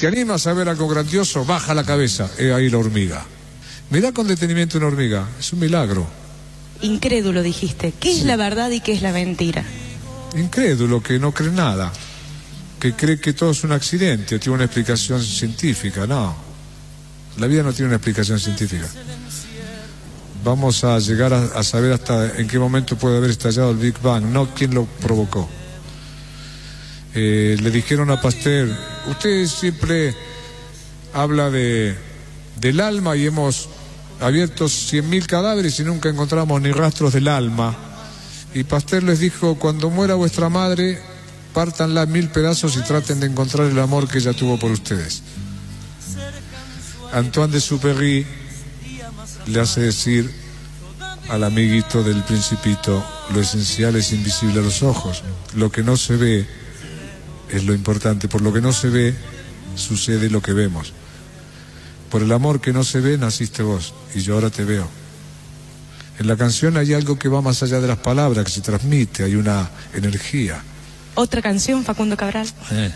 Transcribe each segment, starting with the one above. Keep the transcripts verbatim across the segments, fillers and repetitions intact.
te animas a ver algo grandioso, baja la cabeza, he ahí la hormiga. Mirá con detenimiento una hormiga, es un milagro. Incrédulo dijiste, ¿qué es Sí. la verdad y qué es la mentira? Incrédulo, que no cree nada, que cree que todo es un accidente, tiene una explicación científica. No, la vida no tiene una explicación científica. Vamos a llegar a, a saber hasta en qué momento puede haber estallado el Big Bang, no quién lo provocó. Eh, le dijeron a Pasteur, usted siempre habla de, del alma y hemos abierto cien mil cadáveres y nunca encontramos ni rastros del alma. Y Pasteur les dijo, cuando muera vuestra madre, pártanla en mil pedazos y traten de encontrar el amor que ella tuvo por ustedes. Antoine de Supéry le hace decir al amiguito del Principito, lo esencial es invisible a los ojos, lo que no se ve es lo importante, por lo que no se ve sucede lo que vemos. Por el amor que no se ve naciste vos y yo ahora te veo. En la canción hay algo que va más allá de las palabras, que se transmite, hay una energía. ¿Otra canción, Facundo Cabral? Eh.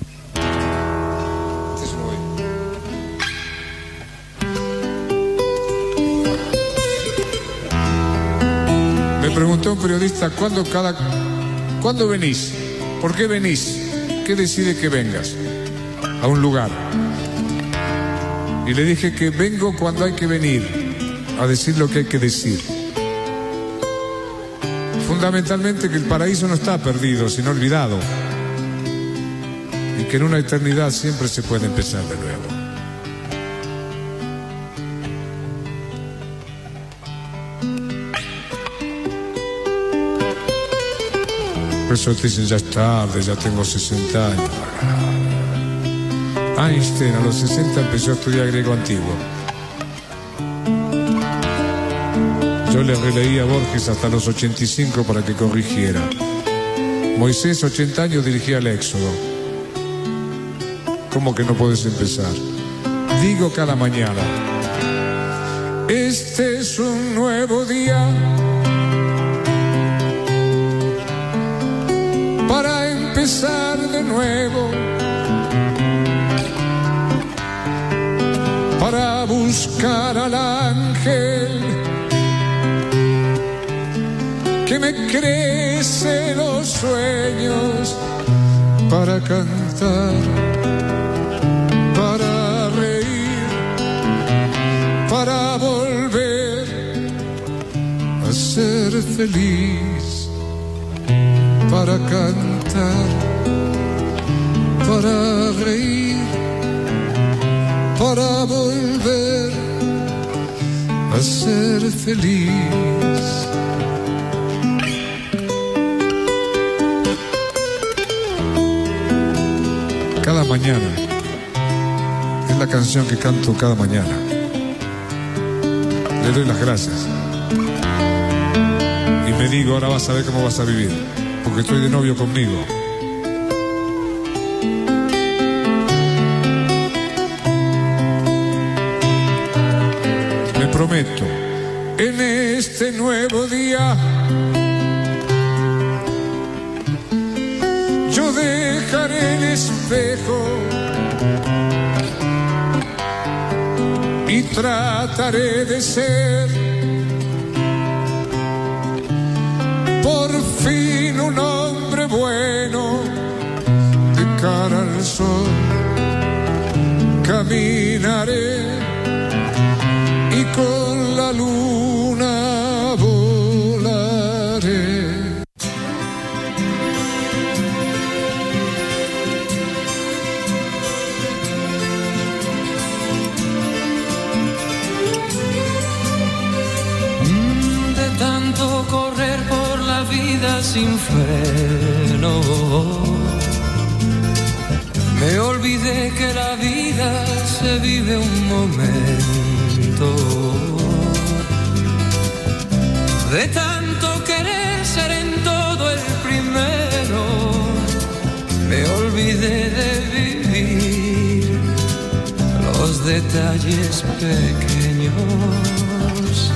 Me preguntó un periodista, ¿cuándo, cada, ¿cuándo venís? ¿Por qué venís? ¿Qué decide que vengas a un lugar? Y le dije que vengo cuando hay que venir, a decir lo que hay que decir. Fundamentalmente que el paraíso no está perdido, sino olvidado. Y que en una eternidad siempre se puede empezar de nuevo. Por eso te dicen, ya es tarde, ya tengo sesenta años. Einstein a los sesenta empezó a estudiar griego antiguo. Yo le releí a Borges hasta los ochenta y cinco para que corrigiera. Moisés, ochenta años, dirigía el Éxodo. ¿Cómo que no puedes empezar? Digo cada mañana, este es un nuevo día para empezar de nuevo, para buscar al ángel que me crece los sueños, para cantar, para reír, para volver a ser feliz, para cantar, para reír, para volver a ser feliz. Cada mañana es la canción que canto cada mañana. Le doy las gracias y me digo, ahora vas a ver cómo vas a vivir, porque estoy de novio conmigo. Me prometo, en este nuevo día yo dejaré el espejo y trataré de ser por fin un hombre bueno. De cara al sol caminaré y con la luna volaré. De tanto correr por la vida sin freno, me olvidé que la vida se vive un momento. De tanto querer ser en todo el primero, me olvidé de vivir los detalles pequeños.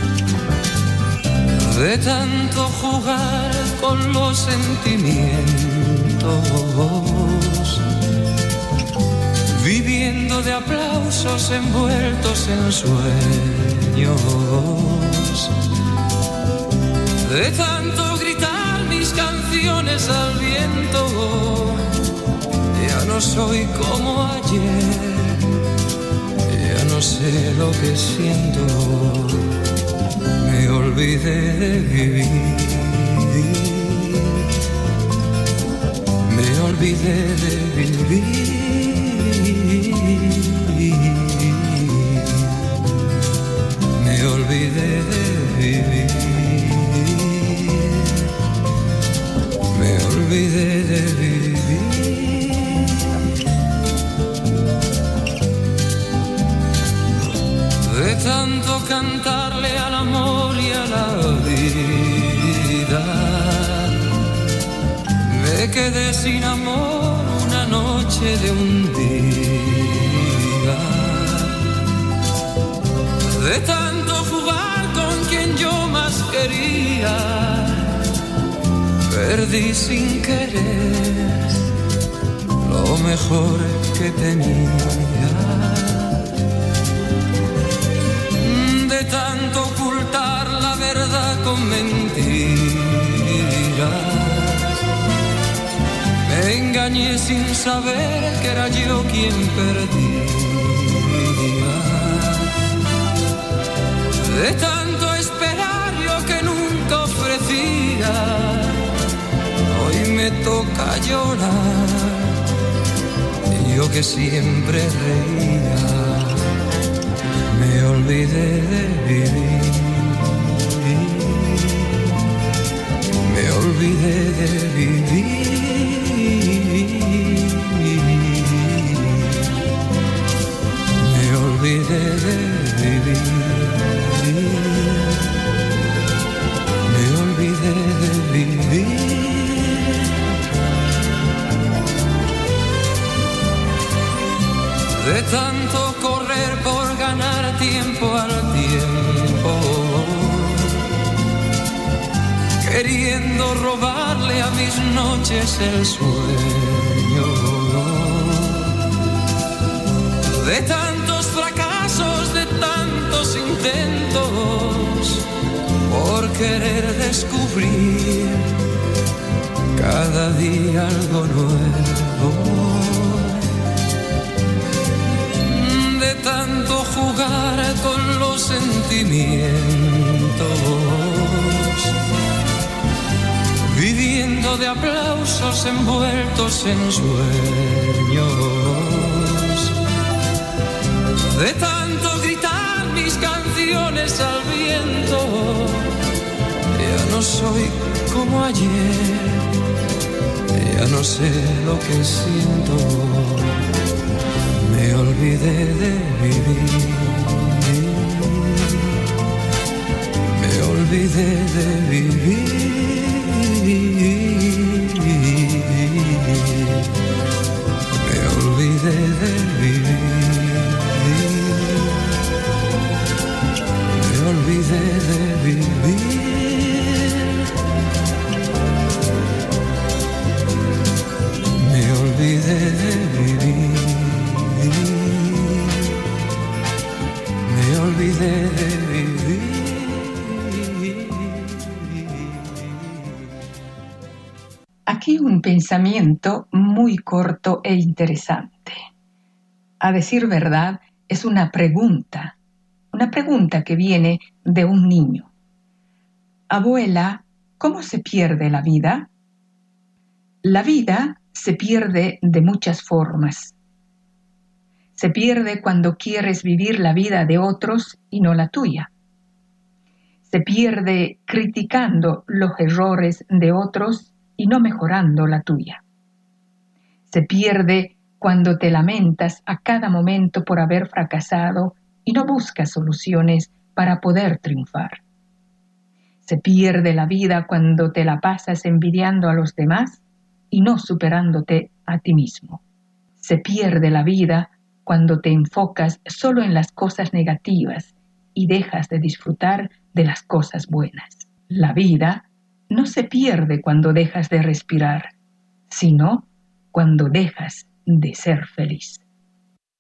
De tanto jugar con los sentimientos, viviendo de aplausos envueltos en sueños. De tanto gritar mis canciones al viento, ya no soy como ayer, ya no sé lo que siento, me olvidé de vivir, me olvidé de vivir. Me olvidé de vivir, me olvidé de vivir. De tanto cantarle al amor y a la vida, me quedé sin amor una noche de un día. De tanto jugar con quien yo más quería, perdí sin querer lo mejor que tenía. De tanto ocultar la verdad con mentiras, me engañé sin saber que era yo quien perdía. De tanto esperar yo que nunca ofrecía, hoy me toca llorar, yo que siempre reía. Me olvidé de vivir, me olvidé de vivir, me olvidé de vivir, me olvidé de vivir. De tanto correr por ganar tiempo al tiempo, queriendo robarle a mis noches el sueño. De tantos fracasos, de tantos intentos, por querer descubrir cada día algo nuevo. De tanto jugar con los sentimientos, viviendo de aplausos envueltos en sueños. De tanto gritar mis canciones al viento, ya no soy como ayer, ya no sé lo que siento. Me olvidé de vivir, me olvidé de vivir, me olvidé de vivir, me olvidé de vivir, me olvidé de vivir. Me olvidé de vivir. Aquí un pensamiento muy corto e interesante. A decir verdad, es una pregunta, una pregunta que viene de un niño. Abuela, ¿cómo se pierde la vida? La vida se pierde de muchas formas. Se pierde cuando quieres vivir la vida de otros y no la tuya. Se pierde criticando los errores de otros y no mejorando la tuya. Se pierde cuando te lamentas a cada momento por haber fracasado y no buscas soluciones para poder triunfar. Se pierde la vida cuando te la pasas envidiando a los demás y no superándote a ti mismo. Se pierde la vida cuando te enfocas solo en las cosas negativas y dejas de disfrutar de las cosas buenas. La vida no se pierde cuando dejas de respirar, sino cuando dejas de ser feliz.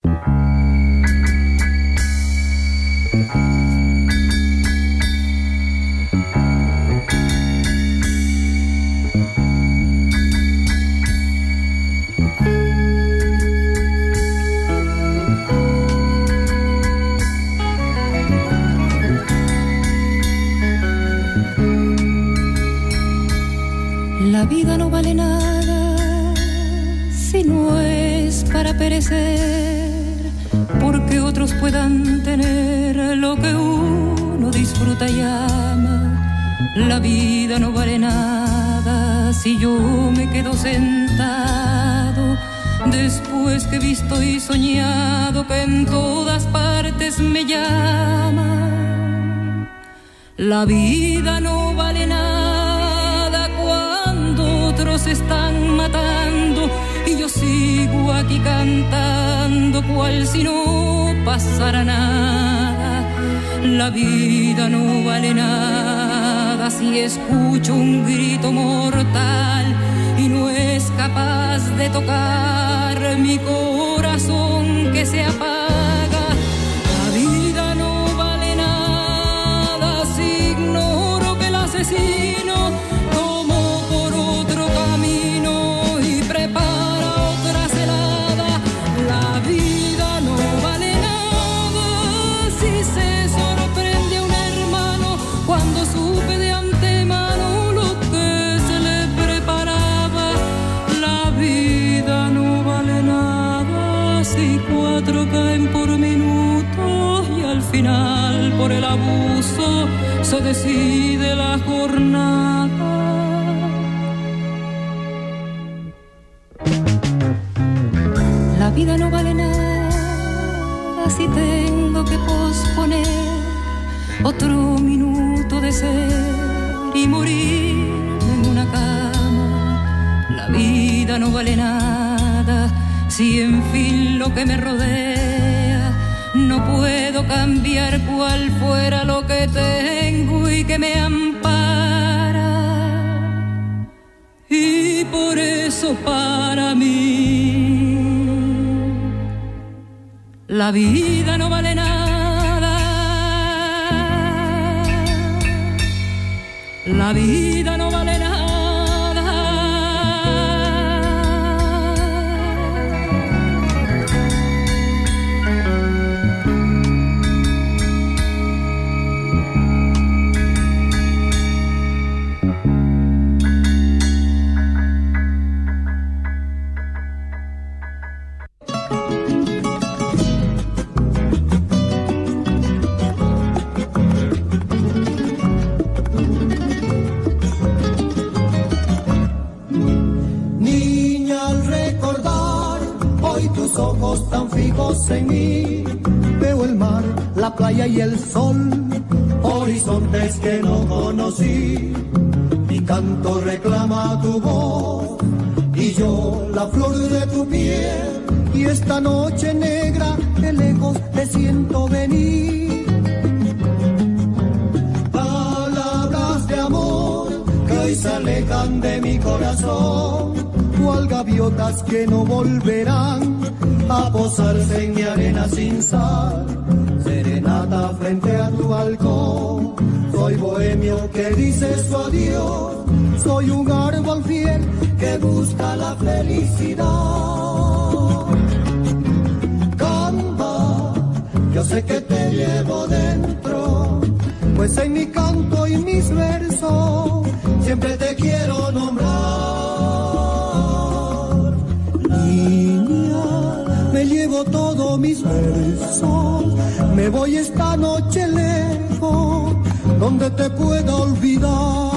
La vida no vale nada si no es para perecer, porque otros puedan tener lo que uno disfruta y ama. La vida no vale nada si yo me quedo sentado después que he visto y soñado que en todas partes me llaman. La vida no vale nada cuando otros están matando y yo sigo aquí cantando cual si no pasara nada. La vida no vale nada si escucho un grito mortal y no es capaz de tocar mi corazón que se apaga. La vida no vale nada si ignoro que el asesino tomó por otro camino y prepara otra celada. La vida no vale nada si se sorprende a un hermano cuando supe de antemano lo que se le preparaba. La vida no vale nada si cuatro caen por minuto y al final por el abuso se decide la jornada. La vida no vale nada si tengo que posponer otro minuto de ser y morir en una cama. La vida no vale nada si en fin lo que me rodea no puedo cambiar cual fuera lo que tengo y que me ampara. Y por eso para mí la vida no vale nada. La vida no vale nada. Ojos tan fijos en mí, veo el mar, la playa y el sol, horizontes que no conocí. Mi canto reclama tu voz y yo la flor de tu piel. Y esta noche negra de lejos te siento venir. Palabras de amor que hoy se alejan de mi corazón, cual gaviotas que no volverán a posarse en mi arena sin sal. Serenata frente a tu balcón, soy bohemio que dice su adiós. Soy un árbol fiel que busca la felicidad. Canta, yo sé que te llevo dentro, pues en mi canto y mis versos siempre te quiero nombrar. Me llevo todos mis versos, me voy esta noche lejos, donde te pueda olvidar.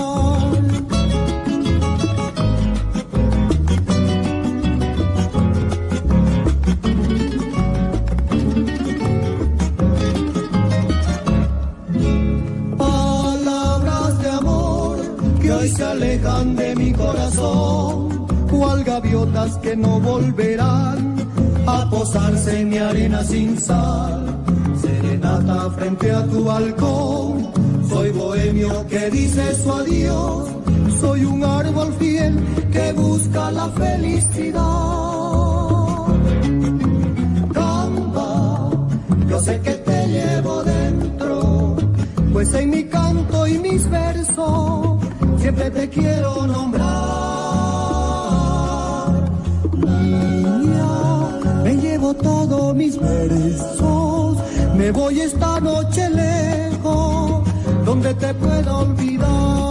Palabras de amor que hoy se alejan de mi corazón, cual gaviotas que no volverán a posarse en mi arena sin sal. Serenata frente a tu balcón, soy bohemio que dice su adiós. Soy un árbol fiel que busca la felicidad. Canta, yo sé que te llevo dentro, pues en mi canto y mis versos siempre te quiero nombrar. Niña, me llevo todos mis versos, me voy esta noche lejos, donde te pueda olvidar.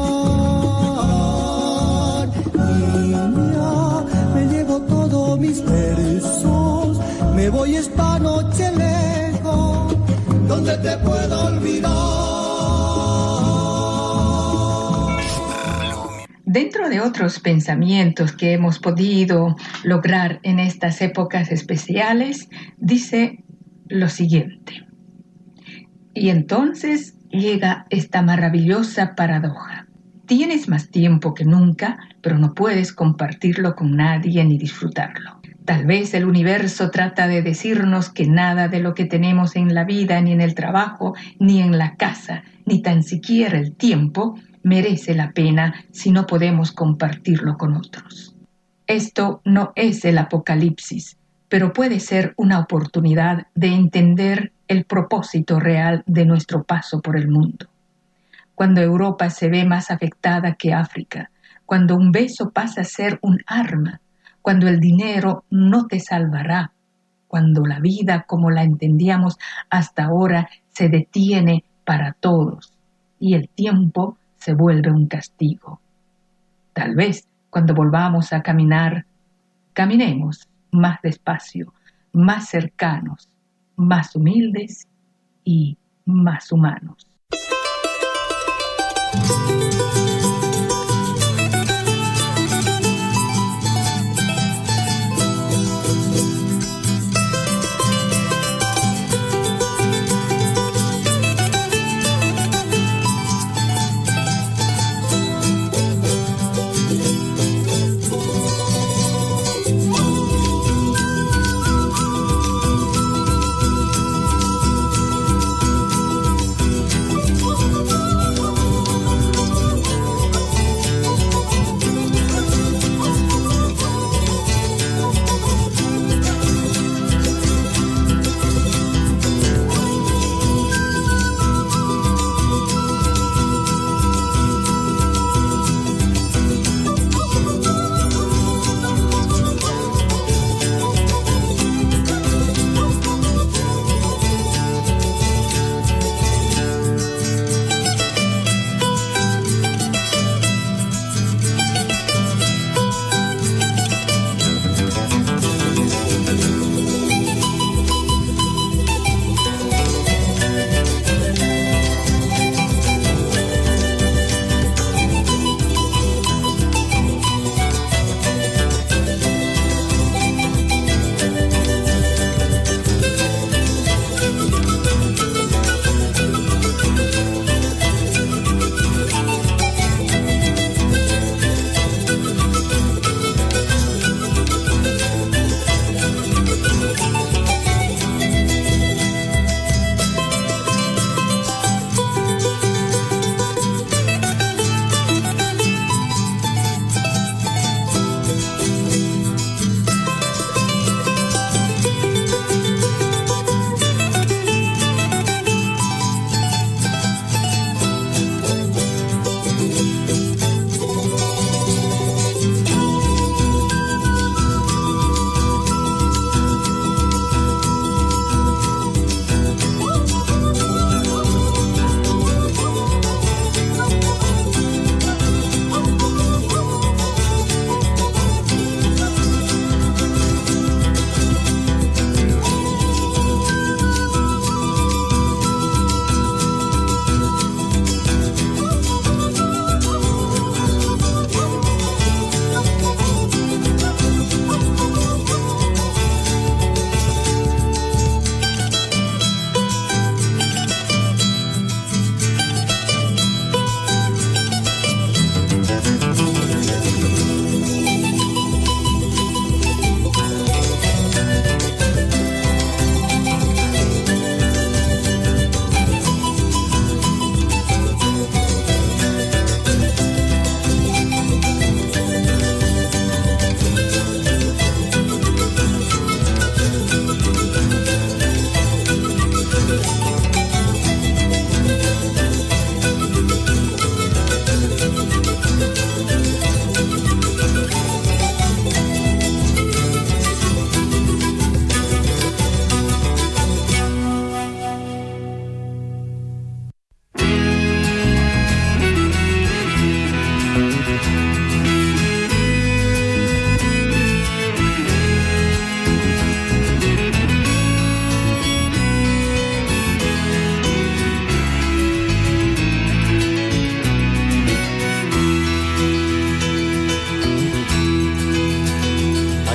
Niña, me llevo todos mis versos, me voy esta noche lejos, donde te pueda olvidar. Dentro de otros pensamientos que hemos podido lograr en estas épocas especiales, dice lo siguiente. Y entonces llega esta maravillosa paradoja. Tienes más tiempo que nunca, pero no puedes compartirlo con nadie ni disfrutarlo. Tal vez el universo trata de decirnos que nada de lo que tenemos en la vida, ni en el trabajo, ni en la casa, ni tan siquiera el tiempo, merece la pena si no podemos compartirlo con otros. Esto no es el apocalipsis, pero puede ser una oportunidad de entender el propósito real de nuestro paso por el mundo. Cuando Europa se ve más afectada que África, cuando un beso pasa a ser un arma, cuando el dinero no te salvará, cuando la vida como la entendíamos hasta ahora se detiene para todos y el tiempo se vuelve un castigo. Tal vez cuando volvamos a caminar, caminemos más despacio, más cercanos, más humildes y más humanos.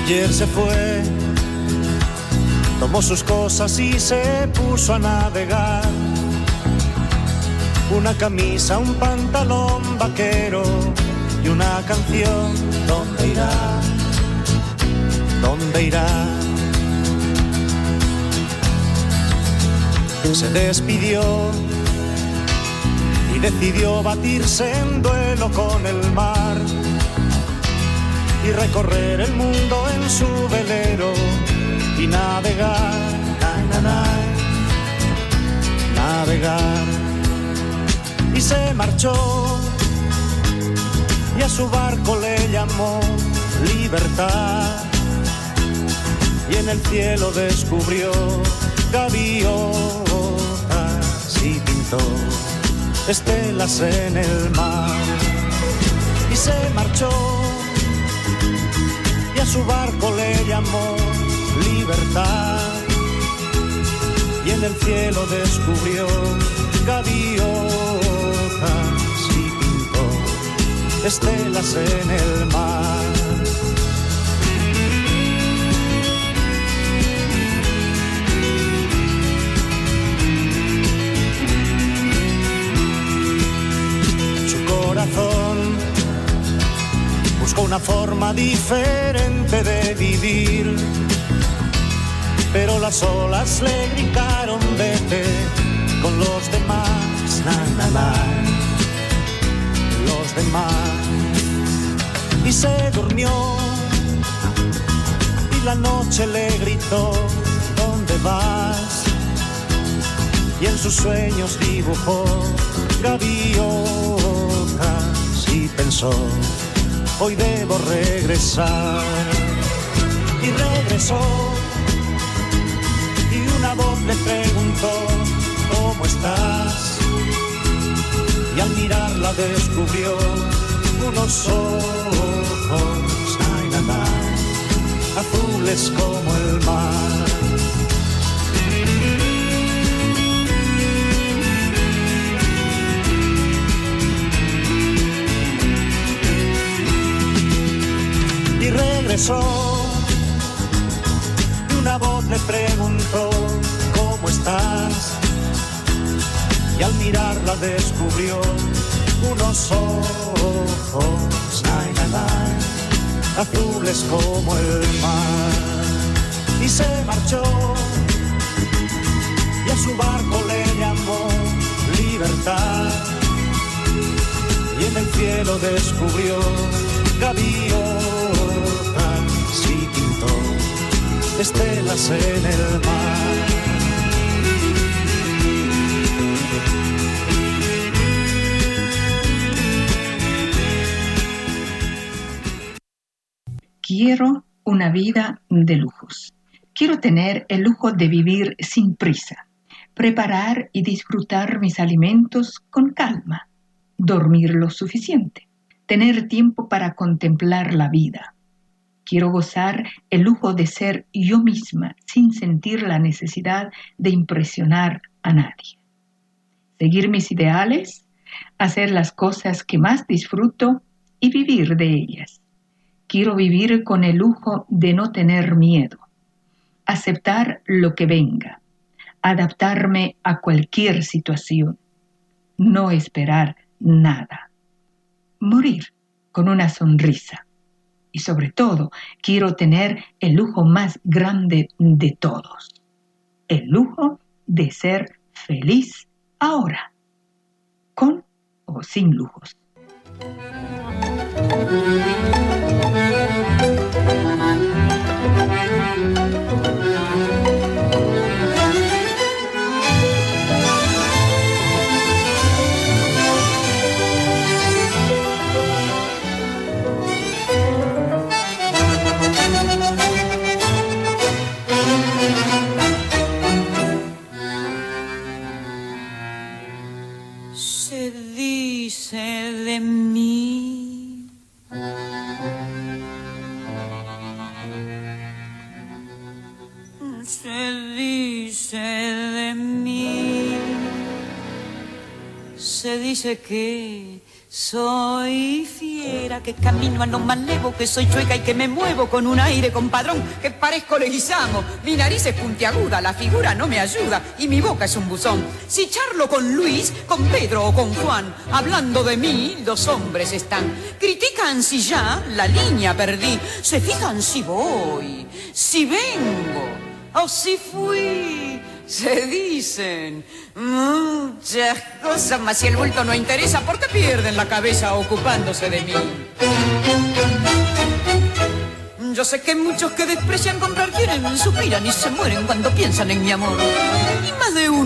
Ayer se fue, tomó sus cosas y se puso a navegar. Una camisa, un pantalón vaquero y una canción. ¿Dónde irá? ¿Dónde irá? Se despidió y decidió batirse en duelo con el mar y recorrer el mundo en su velero y navegar, na, na, na, navegar. Y se marchó y a su barco le llamó Libertad, y en el cielo descubrió gaviotas y pintó estelas en el mar. Y se marchó y a su barco le llamó Libertad, y en el cielo descubrió gaviotas y pintó estelas en el mar. Su corazón buscó una forma diferente de vivir, pero las olas le gritaron vete con los demás, na, na, na, los demás. Y se durmió y la noche le gritó ¿dónde vas? Y en sus sueños dibujó gaviotas y pensó hoy debo regresar. Y regresó y una voz le preguntó ¿cómo estás? Y al mirarla descubrió unos ojos, ay, na, na, azules como el mar. Y regresó y una voz le preguntó ¿cómo estás? Y al mirarla descubrió unos ojos, ay, na, na, azules como el mar. Y se marchó y a su barco le llamó Libertad, y en el cielo descubrió gaviotas y pintó estelas en el mar. Quiero una vida de lujos. Quiero tener el lujo de vivir sin prisa, preparar y disfrutar mis alimentos con calma, dormir lo suficiente, tener tiempo para contemplar la vida. Quiero gozar el lujo de ser yo misma sin sentir la necesidad de impresionar a nadie. Seguir mis ideales, hacer las cosas que más disfruto y vivir de ellas. Quiero vivir con el lujo de no tener miedo, aceptar lo que venga, adaptarme a cualquier situación, no esperar nada, morir con una sonrisa. Y sobre todo, quiero tener el lujo más grande de todos, el lujo de ser feliz ahora, con o sin lujos. Se dice de mí se dice de mí, se dice que Soy fiera que camino a lo más levo, que soy chueca y que me muevo con un aire compadrón, que parezco Leguizamo, mi nariz es puntiaguda, la figura no me ayuda y mi boca es un buzón. Si charlo con Luis, con Pedro o con Juan, hablando de mí, los hombres están. Critican si ya la línea perdí, se fijan si voy, si vengo o si fui. Se dicen muchas cosas, mas si el bulto no interesa, ¿por qué pierden la cabeza ocupándose de mí? Yo sé que muchos que desprecian comprar quieren, suspiran y se mueren cuando piensan en mi amor. Y más de uno